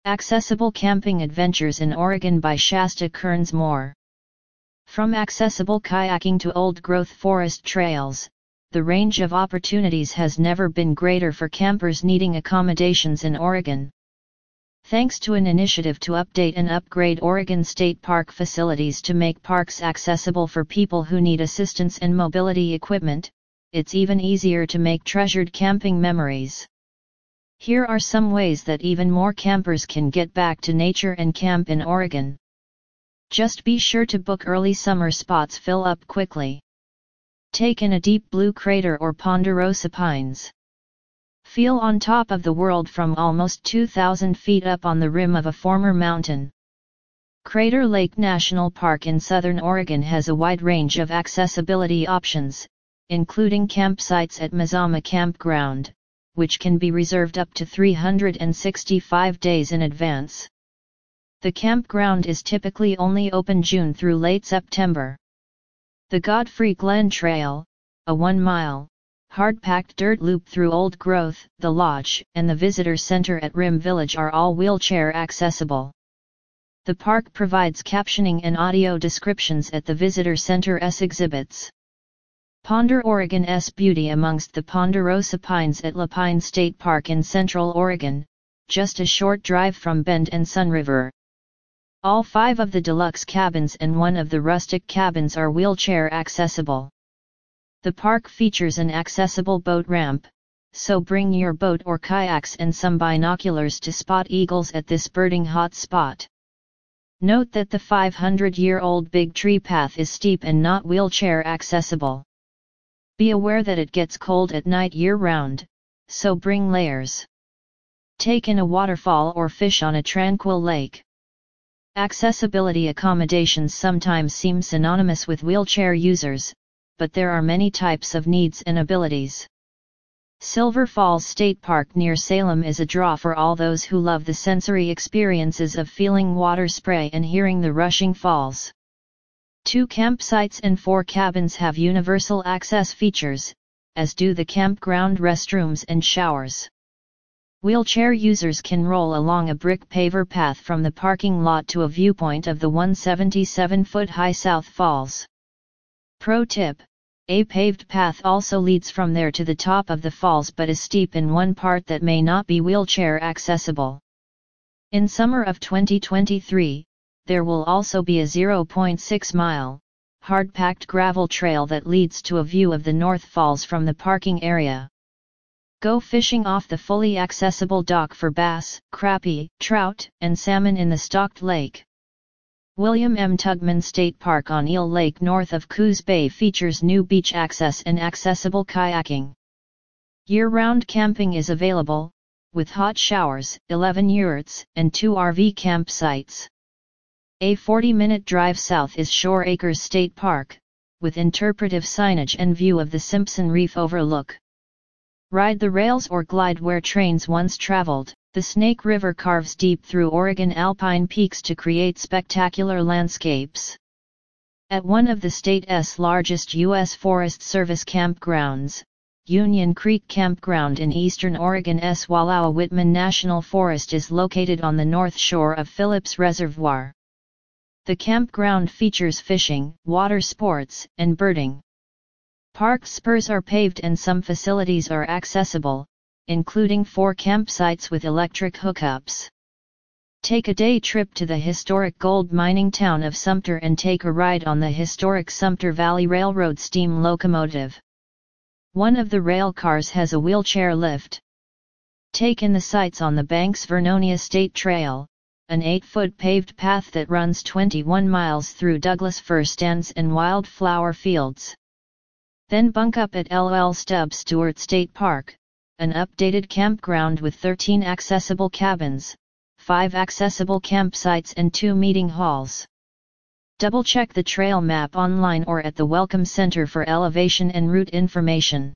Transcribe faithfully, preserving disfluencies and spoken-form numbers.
Accessible Camping Adventures in Oregon by Shasta Kearns Moore. From accessible kayaking to old-growth forest trails, the range of opportunities has never been greater for campers needing accommodations in Oregon. Thanks to an initiative to update and upgrade Oregon State Park facilities to make parks accessible for people who need assistance and mobility equipment, it's even easier to make treasured camping memories. Here are some ways that even more campers can get back to nature and camp in Oregon. Just be sure to book early. Summer spots fill up quickly. Take in a deep blue crater or Ponderosa Pines. Feel on top of the world from almost two thousand feet up on the rim of a former mountain. Crater Lake National Park in southern Oregon has a wide range of accessibility options, including campsites at Mazama Campground, which can be reserved up to three hundred sixty-five days in advance. The campground is typically only open June through late September. The Godfrey Glen Trail, a one-mile, hard-packed dirt loop through old growth, the lodge, and the visitor center at Rim Village are all wheelchair accessible. The park provides captioning and audio descriptions at the visitor center's exhibits. Ponder Oregon's beauty amongst the Ponderosa Pines at Lapine State Park in Central Oregon, just a short drive from Bend and Sunriver. All five of the deluxe cabins and one of the rustic cabins are wheelchair accessible. The park features an accessible boat ramp, so bring your boat or kayaks and some binoculars to spot eagles at this birding hot spot. Note that the five hundred year old Big Tree Path is steep and not wheelchair accessible. Be aware that it gets cold at night year-round, so bring layers. Take in a waterfall or fish on a tranquil lake. Accessibility accommodations sometimes seem synonymous with wheelchair users, but there are many types of needs and abilities. Silver Falls State Park near Salem is a draw for all those who love the sensory experiences of feeling water spray and hearing the rushing falls. Two campsites and four cabins have universal access features, as do the campground restrooms and showers. Wheelchair users can roll along a brick paver path from the parking lot to a viewpoint of the one hundred seventy-seven foot high South Falls. Pro tip: a paved path also leads from there to the top of the falls but is steep in one part that may not be wheelchair accessible. In summer of twenty twenty-three, there will also be a zero point six mile, hard-packed gravel trail that leads to a view of the North Falls from the parking area. Go fishing off the fully accessible dock for bass, crappie, trout, and salmon in the stocked lake. William M. Tugman State Park on Eel Lake north of Coos Bay features new beach access and accessible kayaking. Year-round camping is available, with hot showers, eleven yurts, and two R V campsites. A forty minute drive south is Shore Acres State Park, with interpretive signage and view of the Simpson Reef overlook. Ride the rails or glide where trains once traveled. The Snake River carves deep through Oregon alpine peaks to create spectacular landscapes. At one of the state's largest U S Forest Service campgrounds, Union Creek Campground in eastern Oregon's Wallowa-Whitman National Forest is located on the north shore of Phillips Reservoir. The campground features fishing, water sports, and birding. Park spurs are paved and some facilities are accessible, including four campsites with electric hookups. Take a day trip to the historic gold mining town of Sumter and take a ride on the historic Sumter Valley Railroad steam locomotive. One of the rail cars has a wheelchair lift. Take in the sights on the Banks Vernonia State Trail, an eight foot paved path that runs twenty-one miles through Douglas fir stands and wildflower fields. Then bunk up at L L Stubb Stewart State Park, an updated campground with thirteen accessible cabins, five accessible campsites and two meeting halls. Double-check the trail map online or at the Welcome Center for elevation and route information.